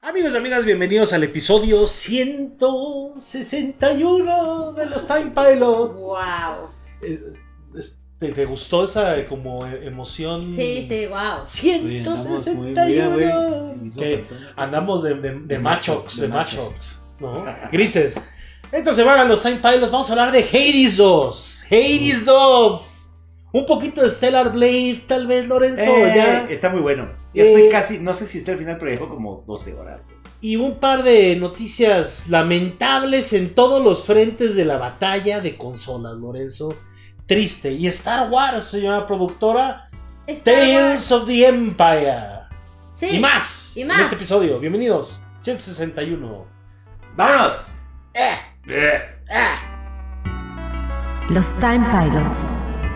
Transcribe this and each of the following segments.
Amigos y amigas, bienvenidos al episodio 161 de los Time Pilots. Wow. ¿Te gustó esa como emoción? Sí, wow. 161. Que andamos de machox, ¿no? Grises. Esta semana los Time Pilots vamos a hablar de Hades 2. Hades 2. Un poquito de Stellar Blade, tal vez, Lorenzo. Ya. Está muy bueno. Ya estoy casi, no sé si está al final, pero llevo como 12 horas. Y un par de noticias lamentables en todos los frentes de la batalla de consolas, Lorenzo. Triste. Y Star Wars, señora productora. Tales of the Empire. Sí. Y más. En este episodio. Bienvenidos. 161. ¡Vámonos! Los Time Pilots.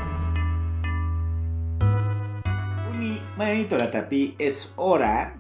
Manito Latapí, es hora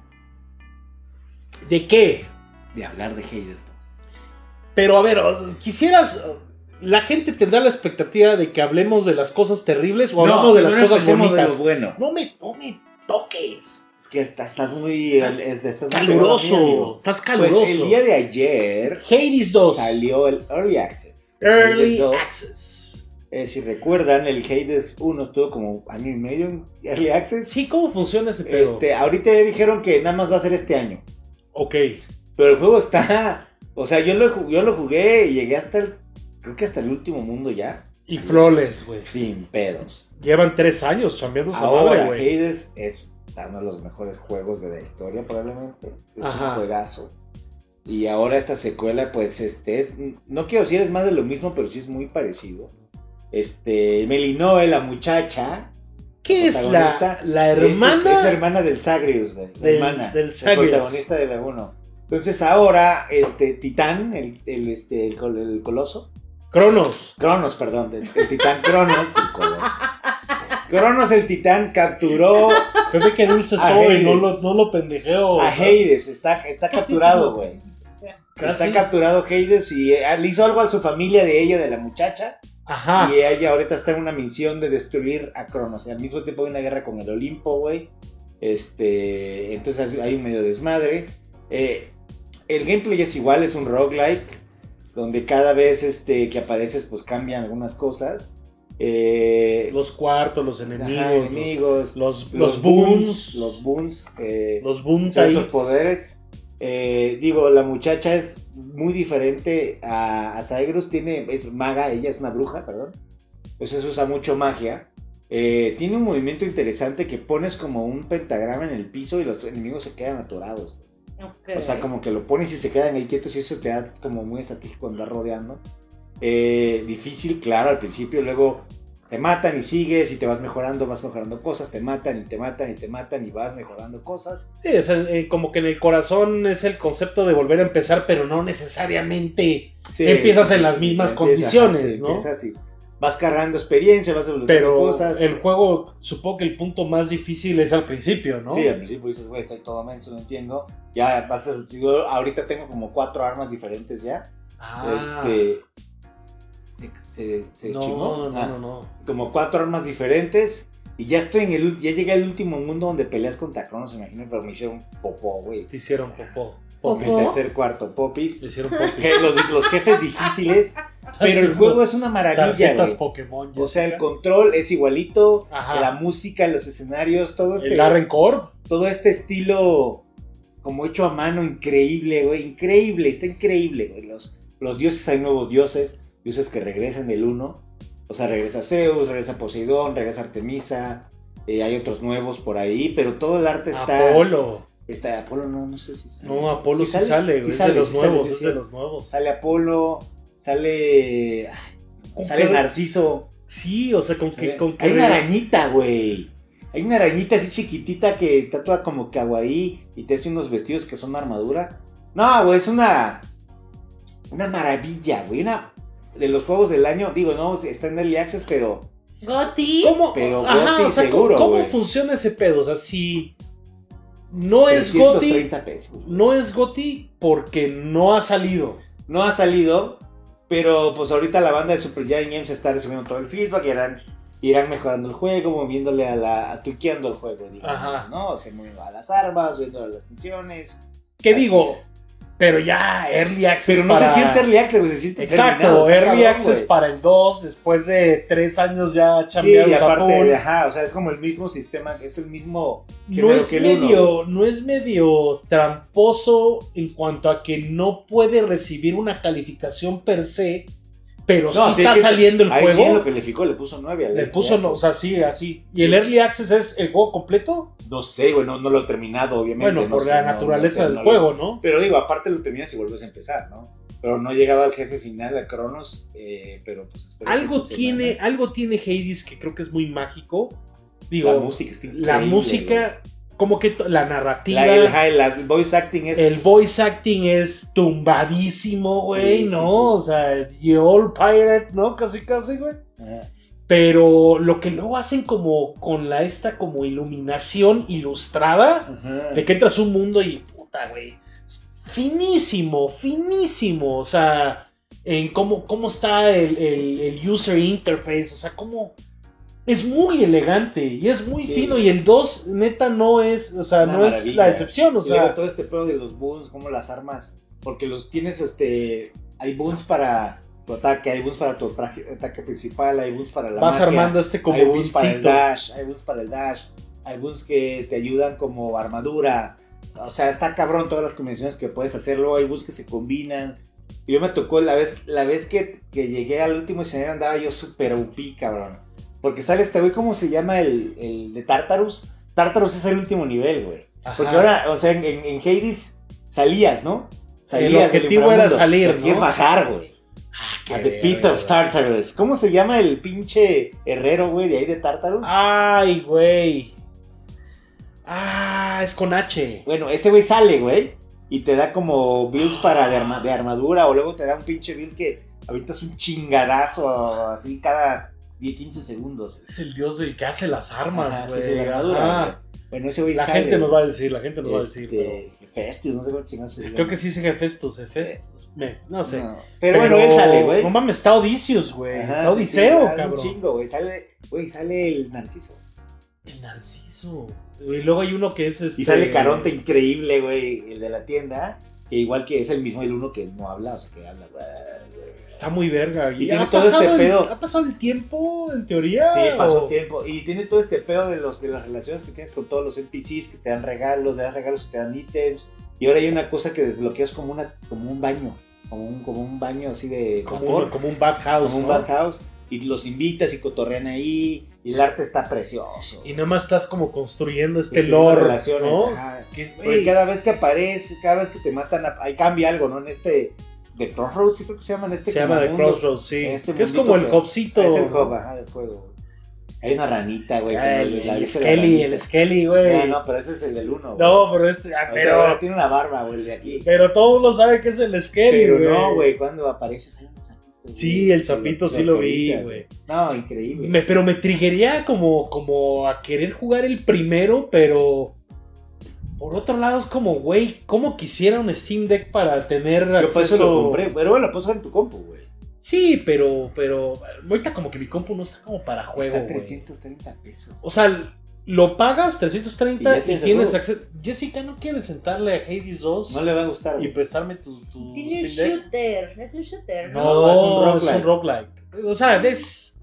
¿De qué? de hablar de Hades 2. Pero a ver, quisieras... ¿La gente tendrá la expectativa de que hablemos de las cosas terribles o hablamos de las cosas bonitas? De lo bueno. No me toques. Es que estás muy... Estás caluroso. Estás caluroso. Pues el día de ayer Hades 2 salió el Early Access. Early Hades 2. Access. Si recuerdan, el Hades 1 estuvo como año y medio en Early Access. Sí, ¿cómo funciona ese pedo? Ahorita ya dijeron que nada más va a ser este año. Ok. Pero el juego está... O sea, yo lo jugué y llegué creo que hasta el último mundo ya. Y flawless, güey. Sin pedos. Llevan 3 años chambeando esa Ahora, madre, güey. Hades es uno de los mejores juegos de la historia, probablemente. Es Ajá. un juegazo. Y ahora esta secuela, pues, no quiero decir es más de lo mismo, pero sí es muy parecido. Melinoe, la muchacha. ¿Qué es la hermana? Es la hermana del Zagreus, güey. La hermana. Del El Zagreus. protagonista de la 1. Entonces ahora, Titán, el coloso. Cronos, perdón. El titán Cronos, el coloso. Cronos, el titán, capturó Pepe, que dulce a soy, Hades. no lo pendejeo. a Hades. Está capturado, güey. Casi. Está capturado Hades y le hizo algo a su familia de ella, de la muchacha. Ajá. Y ella ahorita está en una misión de destruir a Cronos. Y al mismo tiempo hay una guerra con el Olimpo, güey. Entonces hay un medio desmadre. El gameplay es igual, es un roguelike. Donde cada vez que apareces, pues cambian algunas cosas. Los cuartos, los enemigos. Ajá, enemigos. Los boons. Los boons. Los boons Todos ahí. esos poderes. La muchacha es muy diferente a Zagreus. Es maga, ella es una bruja, perdón. Entonces usa mucho magia. Tiene un movimiento interesante que pones como un pentagrama en el piso y los enemigos se quedan atorados. Okay. O sea, como que lo pones y se quedan ahí quietos y eso te da como muy estratégico andar rodeando. Difícil, claro, al principio, luego te matan y sigues y te vas mejorando cosas, te matan y te matan y vas mejorando cosas. Sí, o sea, como que en el corazón es el concepto de volver a empezar, pero no necesariamente empiezas en las mismas condiciones, ¿no? Empiezas así. Vas cargando experiencia, vas evolucionando pero cosas. El juego, supongo que el punto más difícil es al principio, ¿no? Sí, al principio dices, güey, estoy todo menso, no entiendo. Ya vas a... Yo ahorita tengo como 4 armas diferentes ya. ¿Se chingó? No. Como 4 armas diferentes. Y ya estoy ya llegué al último mundo donde peleas contra Cronos, imagino, pero me hicieron popó, güey. Te hicieron popó. El tercer cuarto, popis. Te hicieron popis. Los jefes difíciles. Pero el juego es una maravilla, güey. Pokémon. O sea, el control es igualito. Ajá. La música, los escenarios, todo El Darren Corp. Todo este estilo como hecho a mano, increíble, güey. Increíble, está increíble, güey. Los dioses, hay nuevos dioses que regresan del 1. O sea, regresa Zeus, regresa Poseidón, regresa Artemisa. Hay otros nuevos por ahí, pero todo el arte está... Apolo. Apolo no sé si sale. No, Apolo sí sale, güey. Es de los nuevos. Sale Apolo, sale Narciso. Sí, o sea, con que hay una arañita, güey. Hay una arañita así chiquitita que está toda como kawaii y te hace unos vestidos que son armadura. No, güey, es una maravilla, güey. Una de los juegos del año, digo, no, está en Early Access, pero... Goti. ¿Cómo? Pero Ajá, Goti o sea, seguro, ¿cómo güey. funciona ese pedo? O sea, si no es Goti, 330 pesos. no es Goti porque no ha salido. No ha salido, pero pues ahorita la banda de Super Giant Games está recibiendo todo el feedback y irán mejorando el juego, moviéndole tuiqueando el juego, digamos, Ajá. ¿no? O sea, moviendo a las armas, subiendo a las misiones, ¿Qué digo? Pero ya Early Access Pero no se siente Early Access, güey, se siente Exacto, terminado, está Early cabrón, Access güey. para el 2, después de 3 años ya Sí, chambeados y a full. aparte, ajá, o sea, es como el mismo sistema, es el mismo No género es, que el uno, medio, no es medio tramposo en cuanto a que no puede recibir una calificación per se, pero No, sí sí, está es que saliendo el ahí juego. sí lo calificó, le puso 9 al Le Early puso, Access. o sea, sí, así. ¿Y Sí. el Early Access es el juego completo? No sé, güey, no lo he terminado, obviamente. Bueno, no por sé, la no- naturaleza no sé, del no juego, ¿no? Pero digo, aparte lo terminas y vuelves a empezar, ¿no? Pero no he llegado al jefe final, a Cronos, pero pues espero que Algo esta tiene, semana- algo tiene Hades que creo que es muy mágico. Digo, La música está increíble, la música, como que la güey. narrativa, El voice acting es... el voice acting es tumbadísimo, güey, Sí, sí, ¿no? sí. O sea, The Old Pirate, ¿no? Casi, güey. Ajá. Pero lo que luego hacen como con esta como iluminación ilustrada, Ajá. de que entras a un mundo y puta, güey, es finísimo, finísimo, o sea, en cómo está el user interface, o sea, cómo es muy elegante y es muy Sí. fino y el 2 neta no es, o sea, Una no es maravilla. la excepción, o Y luego sea, todo este pedo de los boons, como las armas, porque los tienes, hay boons para tu ataque, hay boons para tu ataque principal, hay boons para la vas magia, armando como hay boons para el buildcito. dash, hay boons para el dash, hay boons que te ayudan como armadura, o sea, está cabrón todas las combinaciones que puedes hacer, luego hay boons que se combinan. Y yo me tocó la vez que llegué al último escenario andaba yo súper OP, cabrón. Porque sale este güey, ¿cómo se llama el de Tartarus? Tartarus es el último nivel, güey. Ajá. Porque ahora, o sea, en Hades salías, ¿no? El del objetivo era inframundo. salir, Y aquí ¿no? es bajar, güey. Qué A The Pit verga, of Tartarus. ¿Cómo se llama el pinche herrero, güey, de ahí de Tartarus? Ay, güey. Ah, es con H. Bueno, ese güey sale, güey. Y te da como builds para de armadura. O luego te da un pinche build que avientas un chingadazo así cada 10, 15 segundos. Es el dios del que hace las armas, Ajá, güey. sí, sí, la armadura, Ajá. güey. Bueno, ese güey La sale. gente nos va a decir, la gente nos va a decir. Pero... Hefestios, no sé cómo chingados se llama. Creo que sí es Hefestus, no sé. No. Pero bueno, él sale, güey. No mames, está Odysseus, güey. Ajá, Está Odiseo, sí, sí, cabrón. Un chingo, güey. Sale el Narciso. El Narciso. Y luego hay uno que es Y sale Caronte increíble, güey, el de la tienda. Que igual que es el mismo el uno que no habla, o sea, que habla, güey. Está muy verga. Y tiene todo este pedo. ¿Ha pasado el tiempo, en teoría? Sí, pasó ¿O? tiempo. Y tiene todo este pedo de las relaciones que tienes con todos los NPCs que te dan regalos, y te dan ítems. Y ahora hay una cosa que desbloqueas como un baño. Como un baño así de vapor. Como un bathhouse, Como un ¿no? bathhouse. Y los invitas y cotorrean ahí. Y el arte está precioso. Y nada más estás como construyendo este Construyendo lore, relaciones, ¿no? ajá. Que, Porque güey, cada vez que aparece, cada vez que te matan, ahí cambia algo, ¿no? En este The Crossroads, sí creo que se llama, en este se llama como The mundo. Crossroads, sí. Este que es mundito como el que- hubcito. Es el hub, ajá, del juego. Hay una ranita, güey. Ah, como la el dice la Skelly, ranita. el Skelly, güey. No, pero ese es el del 1. No, pero pero tiene una barba, güey, de aquí. pero todo el mundo sabe que es el Skelly, Pero güey. no, güey, cuando aparece sale un sapito. güey. Sí, el sapito sí lo vi, acaricias, güey. No, increíble. Pero me triggería como a querer jugar el primero, pero por otro lado es como, güey, ¿cómo quisiera un Steam Deck para tener Yo por eso acceso? lo compré, pero bueno, lo puedes jugar en tu compu, güey. Sí, pero ahorita como que mi compu no está como para juego, Está güey. 330 pesos. O sea, lo pagas 330 Y ya y tienes el tienes juego. acceso. Jessica, ¿no quieres sentarle a Hades 2 No le va a gustar. y güey. prestarme tu Tiene un Steam Deck? shooter. Es un shooter, ¿no? No, es es un un roguelike. O sea, es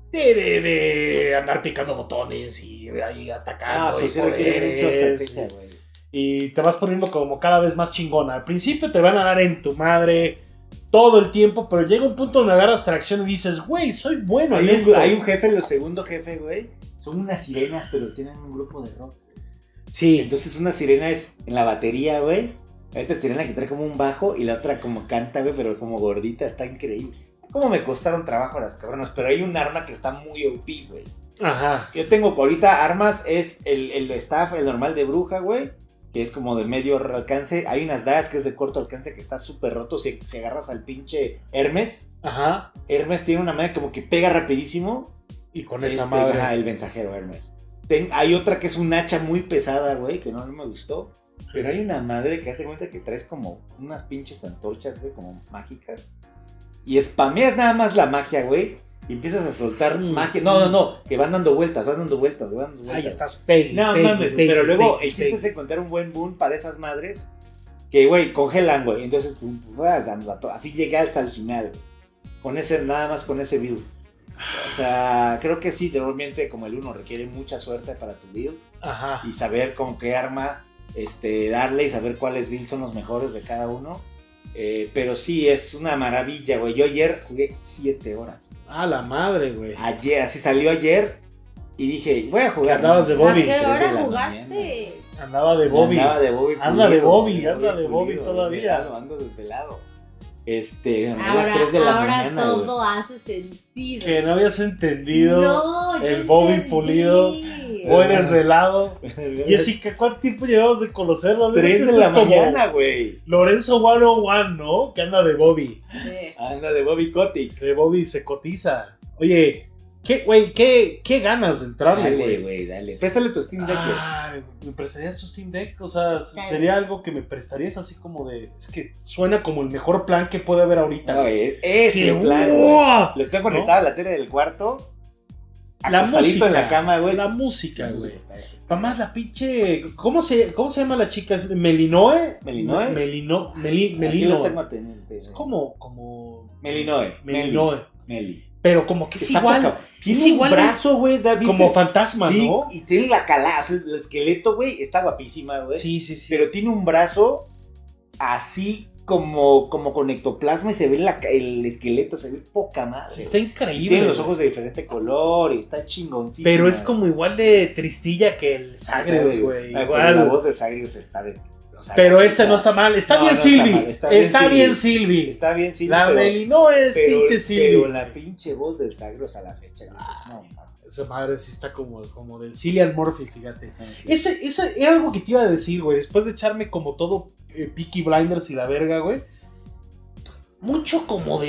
de andar picando botones y de ahí atacando. Pues y sí requiere mucho poderes, estrategia, güey. y te vas poniendo como cada vez más chingona. Al principio te van a dar en tu madre todo el tiempo, pero llega un punto donde agarras tracción y dices, güey, soy bueno en esto. Hay un jefe, el segundo jefe, güey. Son unas sirenas, pero tienen un grupo de rock. Sí, Entonces una sirena es en la batería, güey. Hay otra sirena que trae como un bajo y la otra como canta, güey, pero como gordita, está increíble. Cómo me costaron trabajo las cabronas, pero hay un arma que está muy OP, güey. ajá. Yo tengo ahorita armas, es el staff, el normal de bruja, güey, que es como de medio alcance. Hay unas dagas que es de corto alcance que está súper roto si agarras al pinche Hermes. Ajá. Hermes tiene una manera como que pega rapidísimo. Y con esa madre. Ajá, el mensajero Hermes. Hay otra que es un hacha muy pesada, güey, que no me gustó. Pero hay una madre que hace cuenta que traes como unas pinches antorchas, güey, como mágicas. Y spameas nada más la magia, güey. Y empiezas a soltar magia. No, que van dando vueltas, güey, van dando vueltas. Ahí estás, pay. No pay, mames, pay, pero luego pay, el chiste pay. es encontrar un buen boon para esas madres. Que, güey, congelan, güey. Entonces, vas dando a todo. Así llegué hasta el final, güey. Nada más con ese build. O sea, creo que sí, normalmente como el 1 requiere mucha suerte para tu build. Ajá. Y saber con qué arma darle y saber cuáles builds son los mejores de cada uno. Pero sí, es una maravilla, güey. Yo ayer jugué 7 horas. Ah, la madre, güey. Ayer, así salió ayer. Y dije, voy a jugar. Andabas de Bobby. ¿A qué 3 de hora la jugaste? Andaba de Bobby. Andaba de Bobby. Anda de Bobby, pulido, anda de Bobby pulido, todavía. Ando desvelado. A las 3 de la mañana. Ahora güey. todo hace sentido. Que no habías entendido. No, yo el Bobby entendí. pulido. Voy desvelado. Jessica, ¿cuánto tiempo llevamos de conocerlo? 3 de la mañana, güey. Lorenzo 101, ¿no? Que anda de Bobby. Sí. Anda de Bobby Kotick. Que Bobby se cotiza. Oye, ¿qué ganas de entrarle, Dale, güey? güey, dale. Préstale tu Steam Deck. Ay, ¿me prestarías tu Steam Deck? O sea, Tal sería vez. algo que me prestarías así como de... Es que suena como el mejor plan que puede haber ahorita. No, güey. ese Sí, plan, güey. ¡uah! Lo tengo conectado a la tele del cuarto. La acostadito música. en la cama, güey. La música, güey. está- Mamá, la pinche... ¿Cómo se llama la chica? ¿Es ¿Melinoe? ¿Melinoe? Aquí lo Melino. tengo Teniente. Es como... Melinoe. Melinoe. Meli. Pero como que es Está igual. poca- Tiene es un igual brazo, güey. ¿viste? como fantasma, Sí, ¿no? y tiene la cala, o sea, el esqueleto, güey, está guapísima, güey. Sí, sí, sí. Pero tiene un brazo así como con ectoplasma y se ve el esqueleto, se ve poca madre. Sí, está Y increíble. tiene los güey. ojos de diferente color y está chingoncísimo. Pero es como igual de tristilla que el Sagreus, güey. La Igual. voz de Sagreus está de... o sea, Pero este no está mal. Está No, bien no está Silvi. mal, Está bien Silvi. Está bien, sí. La Melino es pinche Silvi. Pero la pinche voz de Sagreus a la fecha, dices, no, mames. Esa madre sí está como del Cillian Murphy, fíjate. No, sí. Ese era algo que te iba a decir, güey. Después de echarme como todo Peaky Blinders y la verga, güey. Mucho como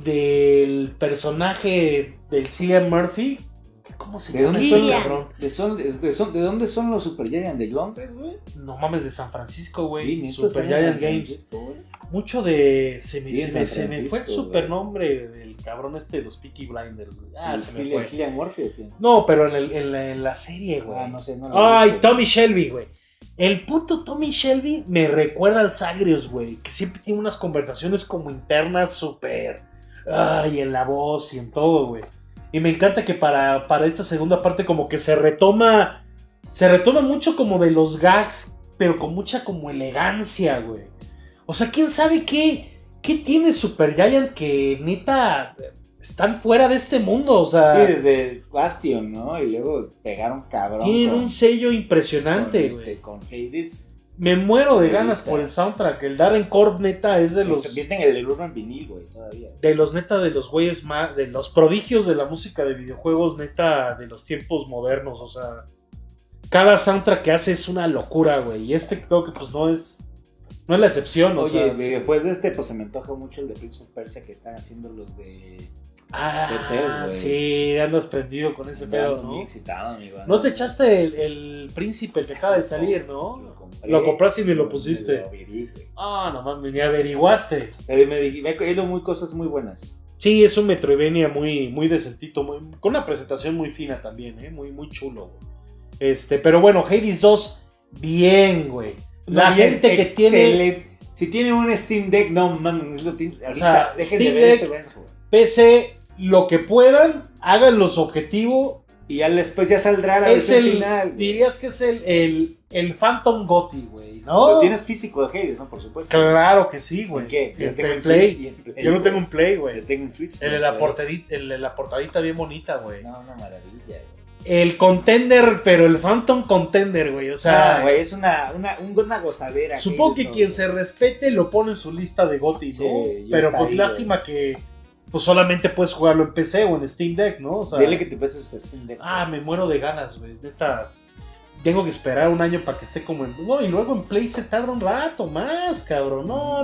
del personaje del Cillian Murphy. ¿Cómo se ¿De dónde llama? son, Cillian. cabrón? ¿De dónde son los Super Giant? ¿De Londres, güey? No mames, de San Francisco, güey. Sí, neta, Super están en Giant San Games. Francisco, güey. Mucho de. Sí, en San Se me fue el Francisco, super güey. nombre del cabrón de los Peaky Blinders, güey. Ah, ¿El se me fue. Cillian Murphy o qué? No, pero en la serie, güey. Ah, no sé, no lo Ay, vi. Tommy Shelby, güey. El puto Tommy Shelby me recuerda al Sagreus, güey. Que siempre tiene unas conversaciones como internas súper. Ay, en la voz y en todo, güey. Y me encanta que para esta segunda parte como que se retoma. Se retoma mucho como de los gags, pero con mucha como elegancia, güey. O sea, quién sabe qué tiene Supergiant que neta están fuera de este mundo, o sea. Sí, desde Bastion, ¿no? Y luego pegaron cabrón. Tienen con- un sello impresionante, güey. con Hades. Me muero de Sí, ganas ahorita. por el soundtrack. El Darren Korb, neta, es de los. Vienen el uno en vinil, güey, todavía. De los neta, de los güeyes más. De los prodigios de la música de videojuegos, neta, de los tiempos modernos. O sea. Cada soundtrack que hace es una locura, güey. Y este creo que pues no es. No es la excepción, o Oye, sea. después de este, pues se me antoja mucho el de Prince of Persia que están haciendo los de... Perseus, güey. Sí, andas prendido con ese pedo, Ando muy ¿no? excitado, amigo. ¿No te echaste el príncipe, el que acaba de salir, no? Lo compraste y ni lo pusiste. Lo averigué, güey. Ah, nomás ni averiguaste. Me he ido muy cosas muy buenas. Sí, es un Metroidvania muy decentito, con una presentación muy fina también, muy chulo, güey. Pero bueno, Hades 2, bien, güey. La No, gente que tiene Si tiene un Steam Deck, no mames, lo tiene. Ahorita, sea, dejen Steam de ver Deck- esto, güey, jugar. PC, lo que puedan, háganlo su objetivo. Y ya después ya saldrá la Es versión el, final. güey. dirías que es el Phantom Gotti, güey, ¿no? Lo tienes físico de Hades, ¿no? Por supuesto. Claro que sí, güey. ¿En qué? Yo En tengo en Play. Switch y en Play, Yo no tengo güey. un Play, Yo güey. tengo en Switch. El de la portadita bien bonita, güey. No, una maravilla, güey. El Contender, pero el Phantom Contender, güey. O sea, güey, es una gozadera. supongo Hades, que ¿no? quien se respete lo pone en su lista de GOTY, ¿no? Sí, yo Pero está pues ahí, lástima que pues solamente puedes jugarlo en PC o en Steam Deck, ¿no? O sea, Dile que te pases Steam Deck. me muero de ganas, güey. Neta, tengo que esperar un año para que esté como en... No, y luego en Play se tarda un rato más, cabrón.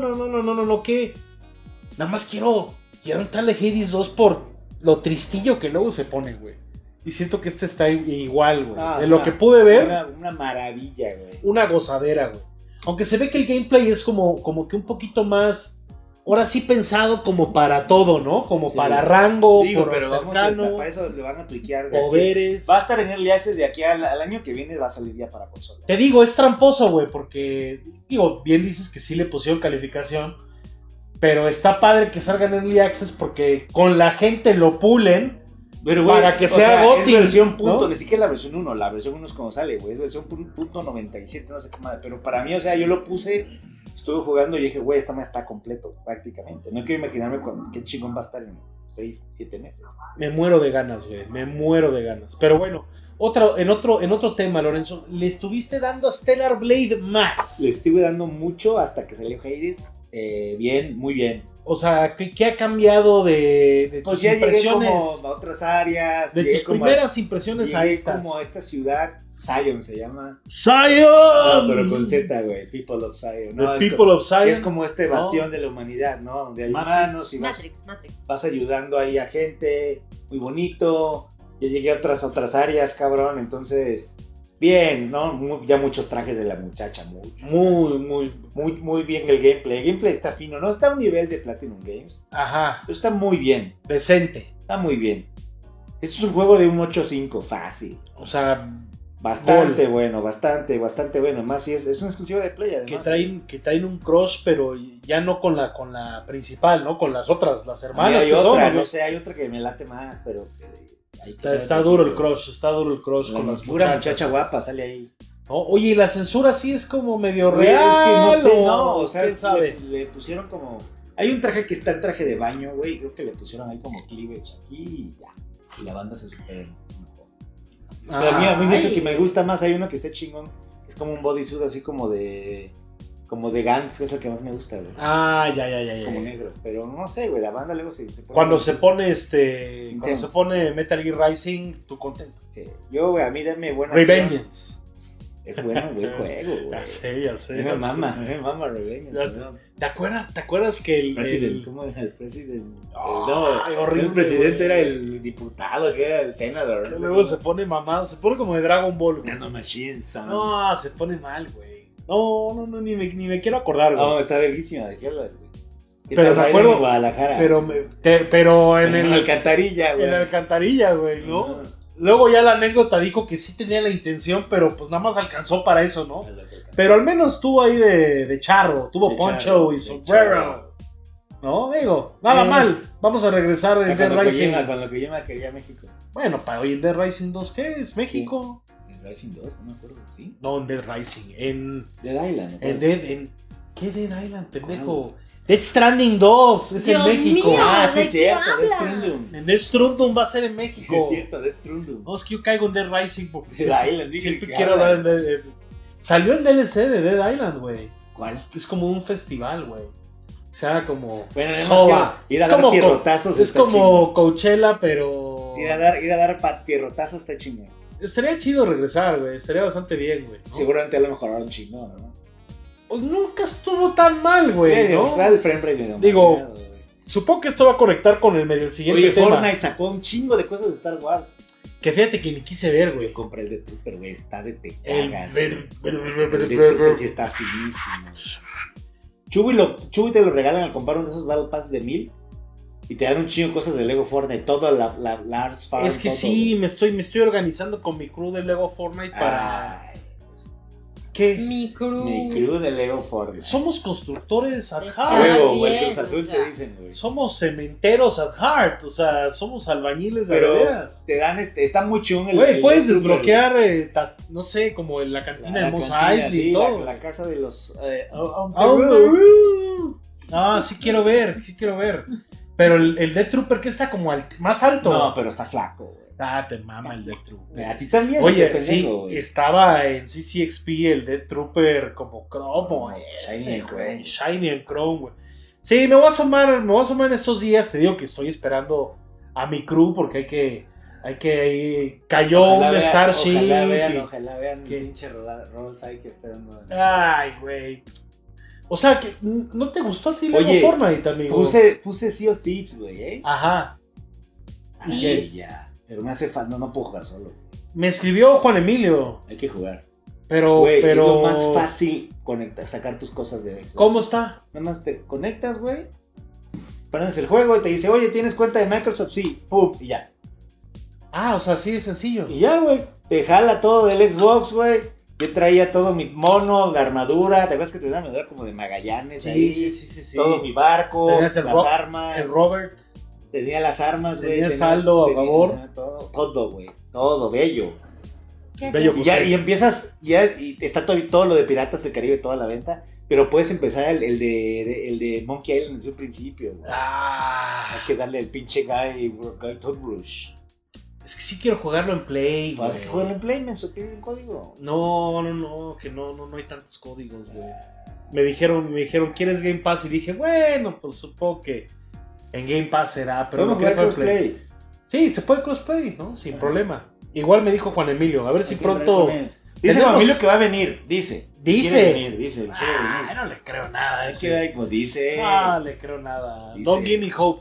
No, que... Nada más quiero entrarle a Hades 2 por lo tristillo que luego se pone, güey. Y siento que este está igual, güey. Ah, de lo una- que pude ver, Una maravilla, güey. una gozadera, güey. Aunque se ve que el gameplay es como que un poquito más ahora sí pensado como para todo, ¿no? Como Sí. para rango, Digo, por pero cercano, para eso le van a tuiquear. de aquí. poderes. Va a estar en Early Access de aquí al año que viene, va a salir ya para consola. Te digo, es tramposo, güey, porque, digo, bien dices que sí le pusieron calificación, pero está padre que salgan en Early Access porque con la gente lo pulen Pero, güey, para que o sea GOTY, es versión punto, ¿no? ni siquiera la versión 1, la versión 1 es como sale, güey, es versión punto 97, no sé qué madre, pero para mí, o sea, yo lo puse, estuve jugando y dije, güey, esta madre está completo, prácticamente, no quiero imaginarme qué chingón va a estar en 6, 7 meses. Me muero de ganas, güey, me muero de ganas. Pero bueno, en otro tema, Lorenzo, ¿le estuviste dando a Stellar Blade más? Le estuve dando mucho hasta que salió Hades, bien, muy bien. O sea, ¿qué ha cambiado de Pues tus ya llegué impresiones? como a otras áreas. De llegué tus como primeras impresiones a llegué estas. como a esta ciudad, Zion se llama. ¡Zion! No, pero con Z, güey, People of Zion. ¿no? The People of Zion. Es como este bastión de la humanidad, ¿no? Donde hay humanos y Matrix. vas ayudando ahí a gente, muy bonito. Yo llegué a otras áreas, cabrón, entonces, bien, ¿no? Ya muchos trajes de la muchacha, mucho. Muy bien el gameplay. El gameplay está fino, ¿no? Está a un nivel de Platinum Games. Ajá, Pero está muy bien, decente. está muy bien. Esto es un juego de un 8.5, fácil. O sea, Bastante bueno, bastante bueno. Más si es un exclusivo de Play, además. que traen un crush, pero ya no con la principal, ¿no? Con las otras, las A mí hermanas hay que son, otra, ¿no? no sé, hay otra que me late más, pero... Está duro el crush, con las pura muchachas. muchacha guapa sale ahí. ¿No? Oye, ¿y la censura sí es como medio Güey, real? es que no sé, no, o sea, ¿quién sabe? le pusieron como... Hay un traje que está en traje de baño, güey, creo que le pusieron ahí como cleavage aquí y ya. Y la banda se supera. Pero a mí es el que me gusta más, hay uno que está chingón, es como un bodysuit así como de Gantz, que es el que más me gusta, güey. Ya. Como negro, pero no sé, güey, la banda luego se pone... Cuando se pone cuando Intense. se pone Metal Gear Rising, tú contento. Sí, yo, güey, a mí dame buena Revengeance. acción. Es bueno, güey, juego, güey. Ya sé. Me mama Revengeance. Ya- ¿no? ¿Te acuerdas que el ¿Cómo era el presidente? Ay, horrible, El presidente güey. era el diputado, que era el senador. luego se pone mamado, se pone como de Dragon Ball, güey. Machine, son. No, se pone mal, güey. No, ni me quiero acordar, güey. No, está verguísima, de güey. ¿Qué Pero tal me baila acuerdo- en Guadalajara? pero en en el alcantarilla, güey. en la alcantarilla, güey, ¿no? Ajá. Luego ya la anécdota dijo que sí tenía la intención, pero pues nada más alcanzó para eso, ¿no? Pero al menos estuvo ahí de charro, tuvo De poncho charro, y de sombrero. charro. ¿No? Digo, nada mal. Vamos a regresar en Dead Rising. Cuando Kojima quería México. Bueno, para hoy en Dead Rising 2, ¿qué es? ¿México? Dead Rising 2, no me acuerdo, ¿sí? No, en Dead Rising. Dead Island. ¿no? ¿Qué Dead Island, pendejo? Dead Stranding 2, es en Dios México. mío. Ah, sí, ¿de es qué cierto, Death habla? Stranding. En Death Stranding va a ser en México. Es cierto, Death Stranding. No, es que yo caigo en Dead Rising porque Dead Island, dije siempre que quiero habla. hablar en Dead. Salió el DLC de Dead Island, güey. ¿Cuál? Es como un festival, güey. O sea, como Bueno, además Soba. ir a Es dar como pierrotazos es está como Coachella, pero chingón. Ir a dar pierrotazos está chingón. estaría chido regresar, güey. Estaría bastante bien, güey. ¿no? Seguramente lo mejoraron chingón, ¿no? Pues nunca estuvo tan mal, güey, ¿no? Pues, el frame rate medio Digo, mareado, güey. Supongo que esto va a conectar con el siguiente Oye, tema. Fortnite sacó un chingo de cosas de Star Wars. Que fíjate que ni quise ver, güey. Yo compré el de Trooper, güey, está de te El cagas. ver- güey. El de Trooper sí está finísimo. Chubi te lo regalan al comprar uno de esos Battle Passes de 1000 y te dan un chingo de cosas de Lego Fortnite, todo la Lars Farm. Es que todo, sí, güey. me estoy organizando con mi crew de Lego Fortnite para... Ay, ¿Qué? Mi crew. mi crew de Lego Fortnite. Somos constructores at Está heart. Huevo, güey, bien, Cruz Azul o sea. te dicen, güey. Somos cementeros at heart. O sea, somos albañiles de Pero veras. te dan está muy chingón el Güey, puedes Trooper, desbloquear, no sé, como en la cantina de Mos Eisley sí, y todo. la casa de los Ah, Perú. Ah, sí quiero ver. Pero el Death Trooper que está como más alto. No, pero está flaco, güey. Ah, te mama el Death Trooper. A ti también. Oye, este sí, pendejo, güey. estaba en CCXP el Death Trooper como cromo, Shiny ese, and güey, Chrome. Shiny and Chrome, güey. Sí, me voy a asomar en estos días, te digo que estoy esperando a mi crew porque ahí cayó Ojalá un vean- Starship. Ojalá vean que- el pinche Rollside que está dando. Ay, güey. O sea, que ¿no te gustó a ti Lego Oye, Fortnite, amigo? Puse Sea of Thieves, güey, Ajá. Ay, ya. Pero me hace falta, no puedo jugar solo. Me escribió Juan Emilio, Hay que jugar. pero... Güey, pero... es lo más fácil sacar tus cosas de Xbox. ¿Cómo está? Nada más te conectas, güey. Prendes el juego y te dice, oye, ¿tienes cuenta de Microsoft? Sí, pum, y ya. Ah, o sea, así de sencillo. Y ya, güey, te jala todo del Xbox, güey. Yo traía todo mi mono, la armadura, ¿te acuerdas que te daban la armadura como de Magallanes ahí? Sí. Todo mi barco, Tenías las armas. El Robert. Tenía las armas, güey. Tenía saldo a favor. Todo, güey. Todo, bello. ¿Qué Bello. haces? Y ya, y empiezas, y está todo lo de Piratas del Caribe, toda la venta. Pero puedes empezar el de Monkey Island desde un principio, güey. Hay que darle el pinche Guy Todd Brush. Es que sí quiero jugarlo en Play, Vas güey. que jugarlo en Play, me pide el código. No, que no hay tantos códigos, güey. Me dijeron, ¿quieres Game Pass? Y dije, bueno, pues supongo que en Game Pass será, pero Podemos no quiero jugar jugar en Play. crossplay. Sí, se puede crossplay, ¿no? Sin problema. Igual me dijo Juan Emilio, a ver si pronto... Dice Tenemos- Juan Emilio que va a venir, dice. Dice. Quiere venir, dice. quiere Ah, venir. no le creo nada. Es que como dice. No le creo nada. Dice. Don't give me hope.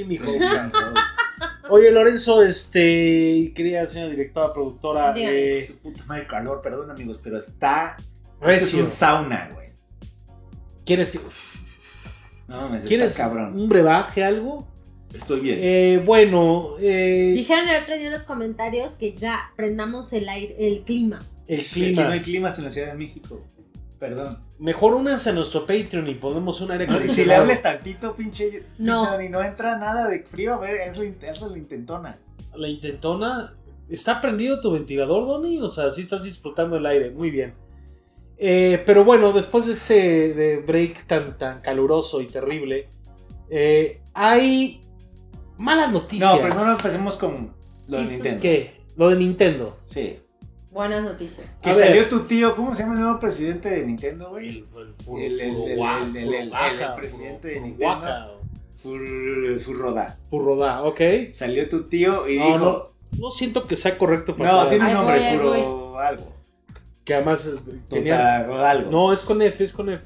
Oye, Lorenzo, querida señora directora, productora, Dígame. Su puta madre calor, perdón amigos, pero está. Es Recio. un sauna, güey. ¿Quieres No, me está cabrón. un brebaje, algo? Estoy bien. Bueno, Dijeron el otro día en los comentarios que ya prendamos el aire, el clima. el Sí, aquí clima. no hay climas en la Ciudad de México. Perdón. Mejor únanse a nuestro Patreon y ponemos un aire Y si le acondicionado. hables tantito, pinche No. Dani, no entra nada de frío. A ver, eso la intentona. La intentona. ¿Está prendido tu ventilador, Donny? O sea, sí estás disfrutando el aire. Muy bien. Pero bueno, después de este break tan caluroso y terrible, hay malas noticias. No, primero empecemos con lo de Sí, Nintendo. ¿Qué? Lo de Nintendo. Sí. Buenas noticias. Que A salió ver. tu tío, ¿cómo se llama el nuevo presidente de Nintendo, güey? El presidente de Nintendo. Furoda. Furroda, ok. Salió tu tío y No, dijo. No siento que sea correcto. No, tiene un Ahí nombre, voy, ahí Furo algo. Que además tenía... Algo. No, es con F.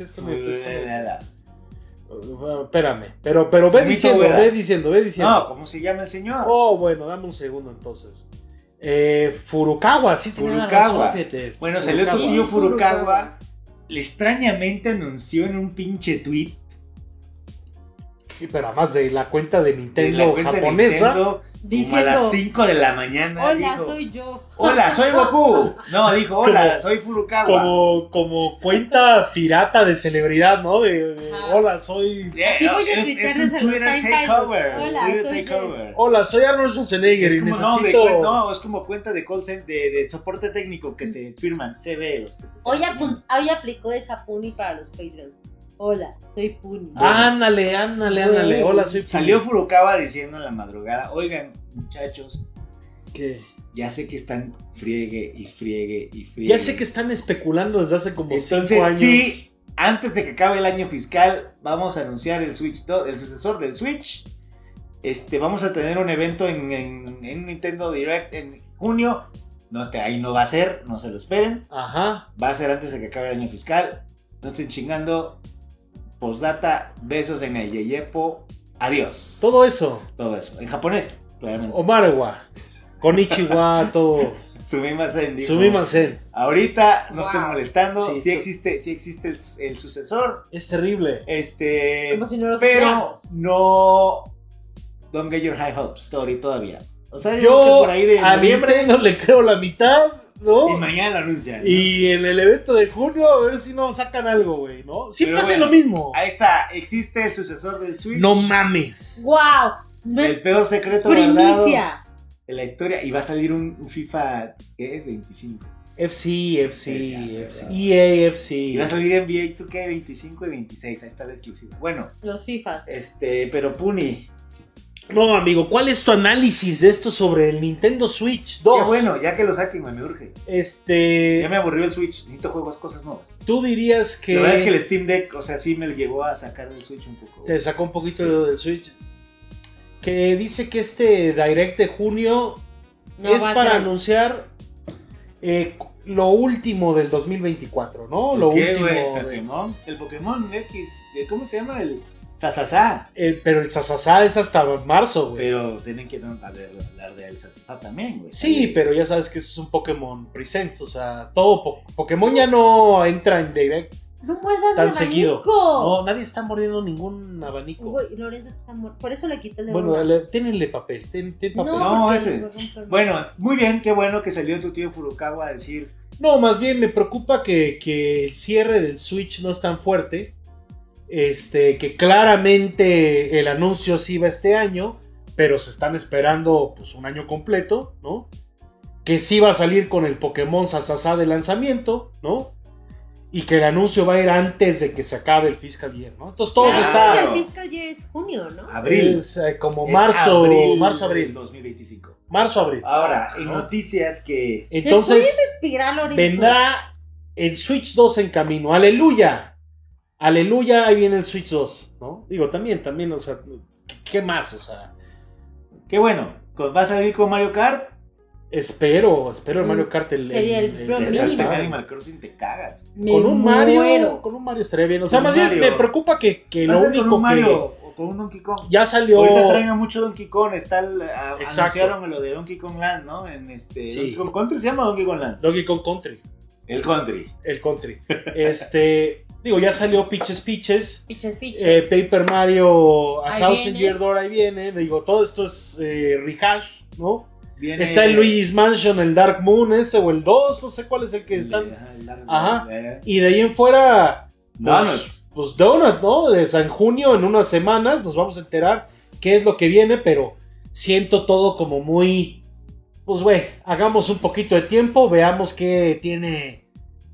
Espérame. Pero ve Fumito diciendo, Ueda. ve diciendo. No, ¿cómo se llama el señor? Oh, bueno, dame un segundo entonces. Furukawa, sí tenía la Furukawa. razón, fíjate. Bueno, salió tu Furukawa. tío es Furukawa? Furukawa. Extrañamente anunció en un pinche tweet Sí, pero además de la cuenta de de Nintendo la cuenta de japonesa. Nintendo, como a las 5 de la mañana. Hola, dijo, soy yo. Hola, soy Goku. No, dijo, hola, Como- soy Furukawa. Como cuenta pirata de celebridad, ¿no? Ajá. hola, soy. Así voy a es tuitear un desde los Twitter Time takeover. Pilots. Hola, Twitter soy takeover. Hola, soy Arnold Schwarzenegger Es y como, necesito. no, es como cuenta de call center, de soporte técnico que te firman, CB, los que te están Hoy, firmando. hoy aplicó esa Puni para los Patreons. Hola, soy Puni. Ándale. Güey. Hola, soy. Salió Furukawa diciendo en la madrugada, oigan, muchachos, ¿Qué? ya sé que están friegue y friegue y friegue. Ya sé que están especulando desde hace como 5 Entonces, años. sí, antes de que acabe el año fiscal, vamos a anunciar el Switch 2, el sucesor del Switch. Vamos a tener un evento en Nintendo Direct en junio. Ahí no va a ser, no se lo esperen. Ajá. Va a ser antes de que acabe el año fiscal. No estén chingando. Postdata, besos en el yeyepo. Adiós. Todo eso. Todo eso. En japonés, claramente. Omarewa. Konichiwa, todo. Sumimasen, dijo. Sumimasen. Ahorita no Wow. estén molestando. Sí, Sí existe el sucesor. Es terrible. Como si no lo Pero supiéramos. no. Don't get your high hopes story todavía. O sea, yo creo Yo que por ahí de a noviembre. Nintendo le creo la mitad, ¿no? Y mañana lo anuncian. ¿no? Y en el evento de junio a ver si nos sacan algo, güey, ¿no? Siempre Pero hacen bueno, lo mismo. Ahí está. Existe el sucesor del Switch. No mames. ¡Wow! El peor secreto guardado Primicia. de la historia. Y va a salir un FIFA. ¿Qué es? 25. FC, Sí, EA, FC. Y va a salir NBA 2K 25 y 26. Ahí está la exclusiva. Bueno, Los FIFAs. pero Puni. No, amigo, ¿cuál es tu análisis de esto sobre el Nintendo Switch 2? Qué bueno, ya que lo saquen, me urge. Ya me aburrió el Switch. Necesito juegos, cosas nuevas. Tú dirías que... La verdad es que el Steam Deck, o sea, sí me llegó a sacar del Switch un poco. Te sacó un poquito del Switch. Que dice que este Direct de junio No es va a para ser- anunciar lo último del 2024, ¿no? Lo ¿Qué, último. güey? ¿Pokémon? El Pokémon X, ¿cómo se llama? El Sasasá. Pero el Sasasá es hasta marzo, güey. Pero tienen que hablar del Sasasá también, güey. Sí, pero ya sabes que ese es un Pokémon Presents, o sea, todo Pokémon ya no entra en Direct No muerdas tan mi seguido. abanico. No, nadie está mordiendo ningún abanico. Güey, Lorenzo está muerto. Por eso le quité el de Bueno, Bruno. ténenle papel, ten papel. No, porque ese. me rompe el- Bueno, muy bien, qué bueno que salió tu tío Furukawa a decir. No, más bien me preocupa que el cierre del Switch no es tan fuerte. Que claramente el anuncio sí va este año, pero se están esperando pues un año completo, ¿no? Que sí va a salir con el Pokémon Sasasá de lanzamiento, ¿no? Y que el anuncio va a ir antes de que se acabe el fiscal year, ¿no? Entonces todo Claro. está... El fiscal year es junio, ¿no? Abril. Es como Es marzo-abril. 2025. Marzo-abril. Ahora, en ¿no? noticias que. ¿Me Entonces puedes explicar, Lorenzo? vendrá el Switch 2 en camino. ¡Aleluya! ¡Aleluya! Ahí viene el Switch 2, ¿no? Digo, también, o sea, ¿qué más? O sea, Qué bueno. ¿Va a salir con Mario Kart? espero el Mario Kart. Sería el Si Pero te mínimo. salta Animal Crossing, te cagas. Me Con un Mario, muero. estaría bien. O sea, Con más bien Mario. me preocupa que Va a lo ser único con un Mario que o con un Donkey Kong. ya salió. Ahorita traen a mucho Donkey Kong. Exacto. Anunciaron lo de Donkey Kong Land, ¿no? En Sí. Donkey Kong Country se llama Donkey Kong Land. Donkey Kong Country. El Country. El Country. Digo, ya salió Peaches. Piches. Paper Mario A Ahí Thousand viene. Year Door, ahí viene. Digo, todo esto es rehash, ¿no? Viene- Está el Luigi's Mansion, el Dark Moon ese o el 2, no sé cuál es el que están. Ajá. Y de ahí en fuera, Donuts. pues Donut, ¿no? En junio, en unas semanas, nos vamos a enterar qué es lo que viene, pero siento todo como muy. Pues, güey, hagamos un poquito de tiempo, veamos qué tiene